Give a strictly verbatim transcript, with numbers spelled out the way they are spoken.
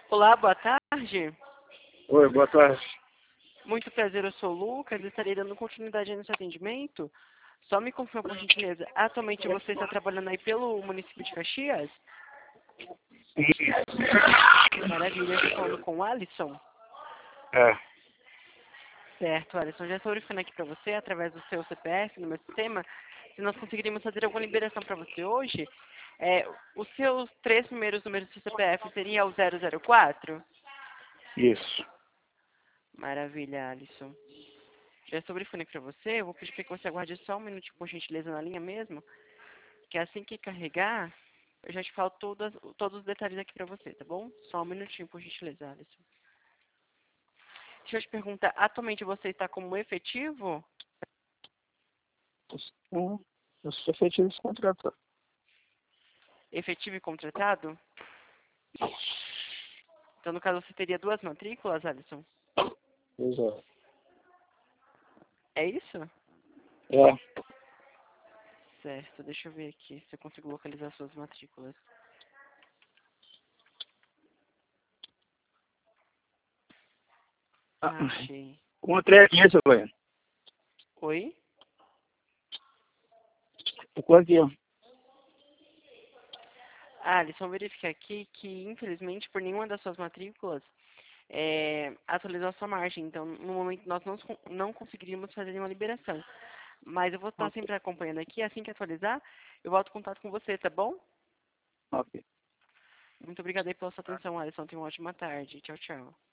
Olá, boa tarde. Oi, boa tarde. Muito prazer, eu sou o Lucas e estarei dando continuidade aí no seu atendimento. Só me confirma, por gentileza, atualmente você está trabalhando aí pelo município de Caxias? Maravilha, eu estou falando com o Alisson. É, Certo, Alisson, já estou verificando aqui para você, através do seu C P F no meu sistema, se nós conseguiríamos fazer alguma liberação para você hoje. É, os seus três primeiros números do seu C P F seria o zero zero quatro? isso. Maravilha, Alisson. Já estou verificando aqui para você, eu vou pedir para que você aguarde só um minutinho, por gentileza, na linha mesmo, que assim que carregar, eu já te falo todas, todos os detalhes aqui para você, tá bom? Só um minutinho, por gentileza, Alisson. Deixa eu te perguntar, atualmente você está como efetivo? Hum, eu sou efetivo contratado. Efetivo e contratado? Então, no caso, você teria duas matrículas, Alisson? Exato. É isso? É, Certo, deixa eu ver aqui se eu consigo localizar suas matrículas. ah, Ah, achei. encontrei aqui, seu velho. Oi? Ficou aqui, ó. Ah, Alisson, verifica aqui que, infelizmente, por nenhuma das suas matrículas, é, atualizou a sua margem. Então, no momento, nós não, não conseguiríamos fazer nenhuma liberação. Mas eu vou estar Ok, sempre acompanhando aqui. Assim que atualizar, eu volto em contato com você, tá bom? ok. Muito obrigada aí pela sua atenção, Alisson. Tenha uma ótima tarde. Tchau, tchau.